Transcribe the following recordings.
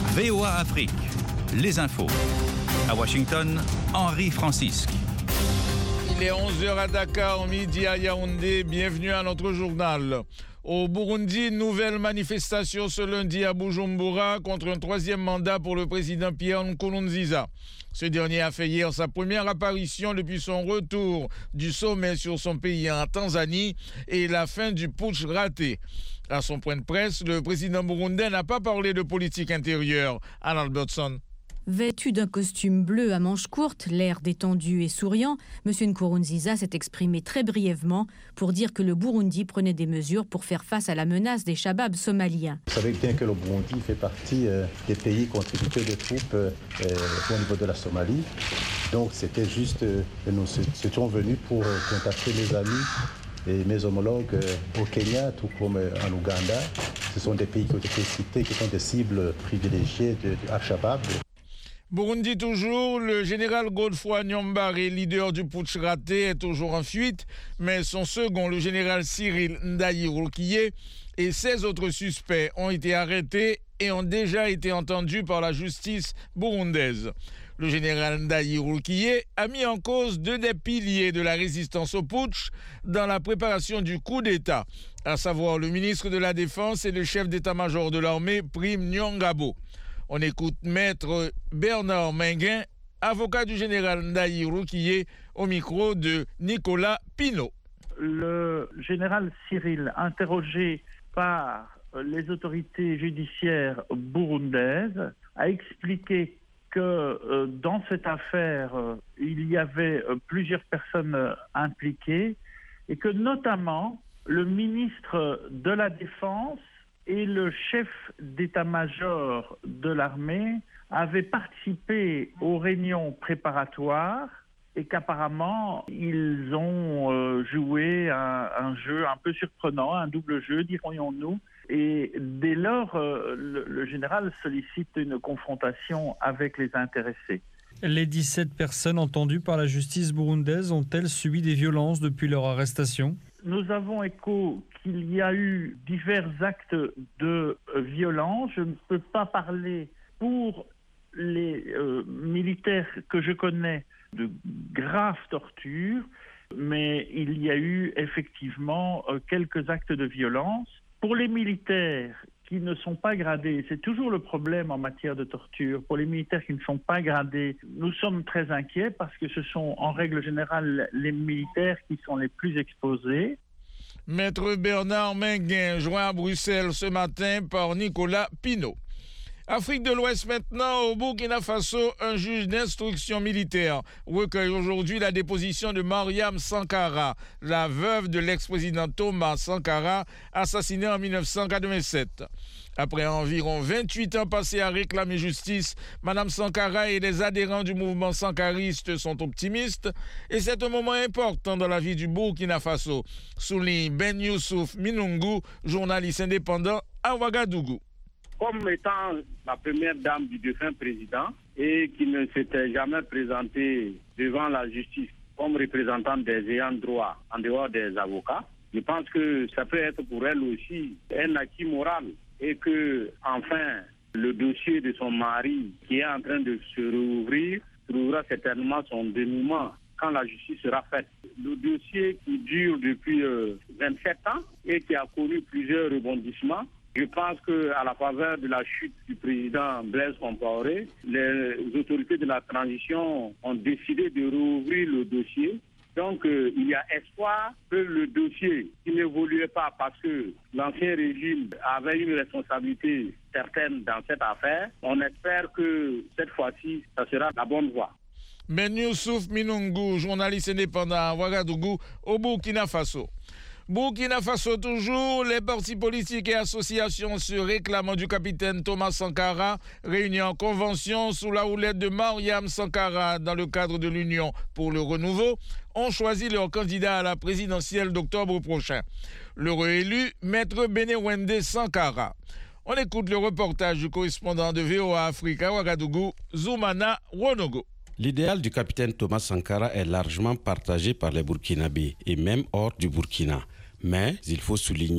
VOA Afrique, les infos. À Washington, Henri Francisque. Il est 11h à Dakar, midi à Yaoundé. Bienvenue à notre journal. Au Burundi, nouvelle manifestation ce lundi à Bujumbura contre un troisième mandat pour le président Pierre Nkurunziza. Ce dernier a fait hier sa première apparition depuis son retour du sommet sur son pays en Tanzanie et la fin du putsch raté. À son point de presse, le président burundais n'a pas parlé de politique intérieure. Anne Albertson. Vêtu d'un costume bleu à manches courtes, l'air détendu et souriant, M. Nkurunziza s'est exprimé très brièvement pour dire que le Burundi prenait des mesures pour faire face à la menace des Shabab somaliens. Vous savez bien que le Burundi fait partie des pays contributeurs de troupes au niveau de la Somalie. Donc c'était juste, nous étions venus pour contacter mes amis et mes homologues au Kenya, tout comme en Ouganda. Ce sont des pays qui ont été cités, qui sont des cibles privilégiées de Al-Shabaab. Burundi toujours, le général Godefroy Niyombare, leader du putsch raté, est toujours en fuite, mais son second, le général Cyril Ndayirukiye, et 16 autres suspects ont été arrêtés et ont déjà été entendus par la justice burundaise. Le général Ndayirukiye a mis en cause 2 des piliers de la résistance au putsch dans la préparation du coup d'État, à savoir le ministre de la Défense et le chef d'état-major de l'armée, Prime Nyongabo. On écoute Maître Bernard Menguin, avocat du général Ndayirukiye, au micro de Nicolas Pinault. Le général Cyril, interrogé par les autorités judiciaires burundaises, a expliqué que dans cette affaire, il y avait plusieurs personnes impliquées et que notamment le ministre de la Défense et le chef d'état-major de l'armée avaient participé aux réunions préparatoires et qu'apparemment ils ont joué un jeu un peu surprenant, un double jeu, dirons-nous. Et dès lors, le général sollicite une confrontation avec les intéressés. Les 17 personnes entendues par la justice burundaise ont-elles subi des violences depuis leur arrestation ? Nous avons écho qu'il y a eu divers actes de violence. Je ne peux pas parler pour les militaires que je connais de graves tortures, mais il y a eu effectivement quelques actes de violence. Pour les militaires qui ne sont pas gradés, c'est toujours le problème en matière de torture. Pour les militaires qui ne sont pas gradés, nous sommes très inquiets parce que ce sont en règle générale les militaires qui sont les plus exposés. Maître Bernard Menguin, joint à Bruxelles ce matin par Nicolas Pinault. Afrique de l'Ouest maintenant, au Burkina Faso, un juge d'instruction militaire recueille aujourd'hui la déposition de Mariam Sankara, la veuve de l'ex-président Thomas Sankara, assassiné en 1987. Après environ 28 ans passés à réclamer justice, Mme Sankara et les adhérents du mouvement sankariste sont optimistes et c'est un moment important dans la vie du Burkina Faso, souligne Ben Youssouf Minungu, journaliste indépendant à Ouagadougou. Comme étant la première dame du défunt président et qui ne s'était jamais présentée devant la justice comme représentante des ayants droit en dehors des avocats, je pense que ça peut être pour elle aussi un acquis moral et que, enfin, le dossier de son mari qui est en train de se rouvrir trouvera certainement son dénouement quand la justice sera faite. Le dossier qui dure depuis 27 ans et qui a connu plusieurs rebondissements, je pense qu'à la faveur de la chute du président Blaise Compaoré, les autorités de la transition ont décidé de rouvrir le dossier. Donc, il y a espoir que le dossier qui n'évoluait pas parce que l'ancien régime avait une responsabilité certaine dans cette affaire, on espère que cette fois-ci, ça sera la bonne voie. Ben Youssouf Minungu, journaliste indépendant à Ouagadougou, au Burkina Faso. Burkina Faso toujours, les partis politiques et associations se réclamant du capitaine Thomas Sankara, réunis en convention sous la houlette de Mariam Sankara dans le cadre de l'Union pour le renouveau, ont choisi leur candidat à la présidentielle d'octobre prochain. Le réélu, Maître Benewende Sankara. On écoute le reportage du correspondant de VOA Afrique à Ouagadougou, Zoumana Wonogo. L'idéal du capitaine Thomas Sankara est largement partagé par les Burkinabés et même hors du Burkina. Mais il faut souligner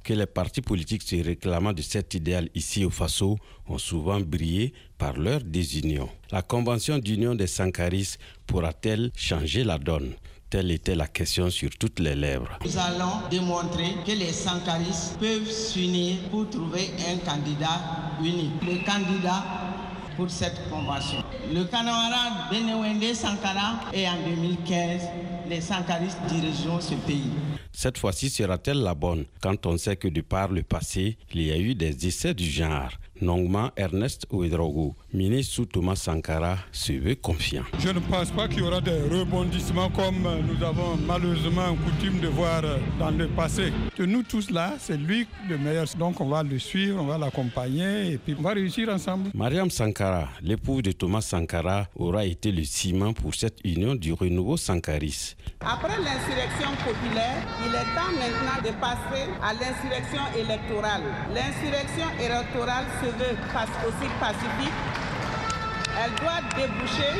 que les partis politiques se réclamant de cet idéal ici au Faso ont souvent brillé par leur désunion. La Convention d'union des Sankaristes pourra-t-elle changer la donne ? Telle était la question sur toutes les lèvres. Nous allons démontrer que les Sankaristes peuvent s'unir pour trouver un candidat unique. Le candidat pour cette convention. Le camarade Benewende Sankara et en 2015, les Sankaristes dirigeront ce pays. Cette fois-ci sera-t-elle la bonne quand on sait que de par le passé, il y a eu des essais du genre? Nongma Ernest Ouedraogo, ministre sous Thomas Sankara, se veut confiant. Je ne pense pas qu'il y aura des rebondissements comme nous avons malheureusement coutume de voir dans le passé. De nous tous là, c'est lui le meilleur. Donc on va le suivre, on va l'accompagner et puis on va réussir ensemble. Mariam Sankara, l'épouse de Thomas Sankara, aura été le ciment pour cette union du renouveau sankariste. Après l'insurrection populaire, il est temps maintenant de passer à l'insurrection électorale. L'insurrection électorale se veut aussi pacifique. Elle doit déboucher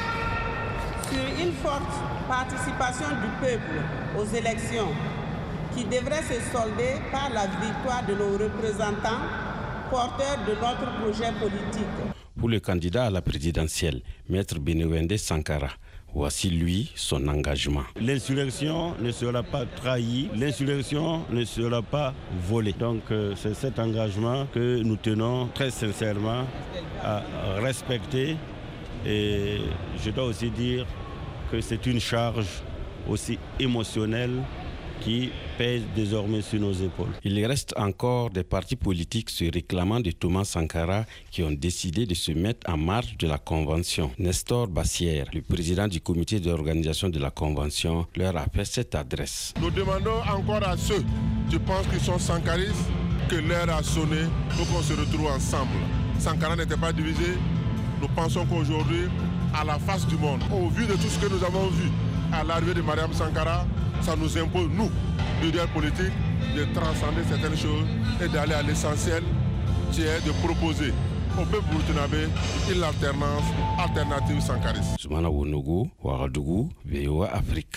sur une forte participation du peuple aux élections qui devrait se solder par la victoire de nos représentants porteurs de notre projet politique. Pour le candidat à la présidentielle, Maître Benewende Sankara, voici lui son engagement. L'insurrection ne sera pas trahie, l'insurrection ne sera pas volée. Donc c'est cet engagement que nous tenons très sincèrement à respecter. Et je dois aussi dire que c'est une charge aussi émotionnelle qui pèse désormais sur nos épaules. Il reste encore des partis politiques se réclamant de Thomas Sankara qui ont décidé de se mettre en marge de la Convention. Nestor Bassière, le président du comité d'organisation de la Convention, leur a fait cette adresse. Nous demandons encore à ceux qui pensent qu'ils sont sankaristes que l'heure a sonné pour qu'on se retrouve ensemble. Sankara n'était pas divisé. Nous pensons qu'aujourd'hui, à la face du monde, au vu de tout ce que nous avons vu à l'arrivée de Mariam Sankara, ça nous impose, nous, leaders politiques, de transcender certaines choses et d'aller à l'essentiel, qui est de proposer au peuple burkinabé une alternance alternative sankariste. Soumana Wonogo, Ouagadougou, VOA Afrique.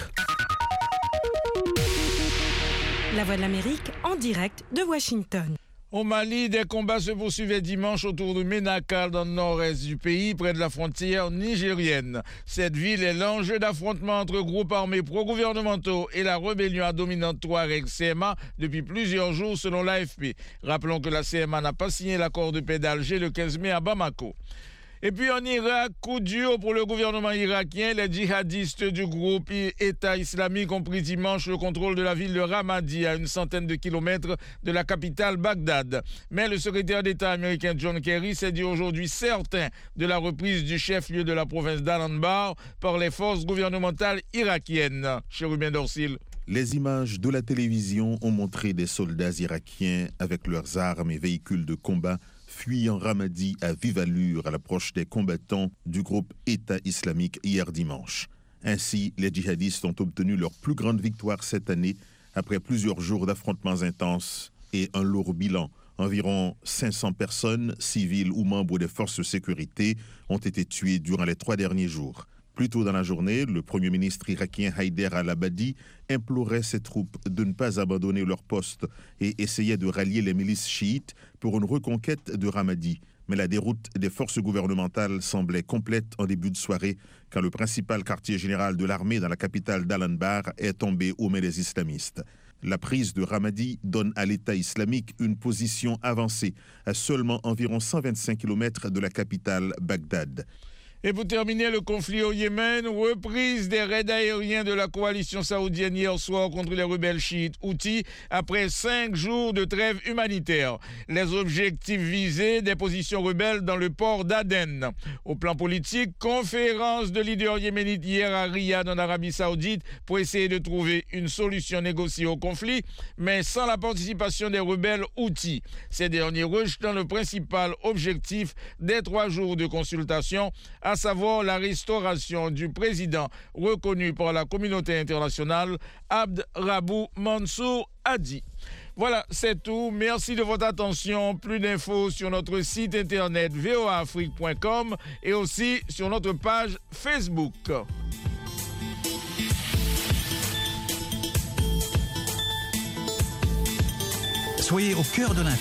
La Voix de l'Amérique en direct de Washington. Au Mali, des combats se poursuivaient dimanche autour de Ménakal, dans le nord-est du pays, près de la frontière nigérienne. Cette ville est l'enjeu d'affrontements entre groupes armés pro-gouvernementaux et la rébellion à dominante Touareg CMA depuis plusieurs jours, selon l'AFP. Rappelons que la CMA n'a pas signé l'accord de paix d'Alger le 15 mai à Bamako. Et puis en Irak, coup dur pour le gouvernement irakien. Les djihadistes du groupe État islamique ont pris dimanche le contrôle de la ville de Ramadi, à une centaine de kilomètres de la capitale Bagdad. Mais le secrétaire d'État américain John Kerry s'est dit aujourd'hui certain de la reprise du chef-lieu de la province d'Al-Anbar par les forces gouvernementales irakiennes. Chérubin Dorsil. Les images de la télévision ont montré des soldats irakiens avec leurs armes et véhicules de combat fuyant Ramadi à vive allure à l'approche des combattants du groupe État islamique hier dimanche. Ainsi, les djihadistes ont obtenu leur plus grande victoire cette année après plusieurs jours d'affrontements intenses et un lourd bilan. Environ 500 personnes, civiles ou membres des forces de sécurité, ont été tuées durant les 3 derniers jours. Plus tôt dans la journée, le Premier ministre irakien Haider al-Abadi implorait ses troupes de ne pas abandonner leur poste et essayait de rallier les milices chiites pour une reconquête de Ramadi. Mais la déroute des forces gouvernementales semblait complète en début de soirée quand le principal quartier général de l'armée dans la capitale d'Al-Anbar est tombé aux mains des islamistes. La prise de Ramadi donne à l'État islamique une position avancée à seulement environ 125 km de la capitale Bagdad. Et pour terminer, le conflit au Yémen, reprise des raids aériens de la coalition saoudienne hier soir contre les rebelles chiites Houthis après 5 jours de trêve humanitaire. Les objectifs visés, des positions rebelles dans le port d'Aden. Au plan politique, conférence de leaders yéménites hier à Riyad en Arabie Saoudite pour essayer de trouver une solution négociée au conflit, mais sans la participation des rebelles Houthis. Ces derniers rejetant le principal objectif des 3 jours de consultation, à savoir la restauration du président reconnu par la communauté internationale, Abd Rabou Mansour Hadi. Voilà, c'est tout. Merci de votre attention. Plus d'infos sur notre site internet voaafrique.com et aussi sur notre page Facebook. Soyez au cœur de l'info.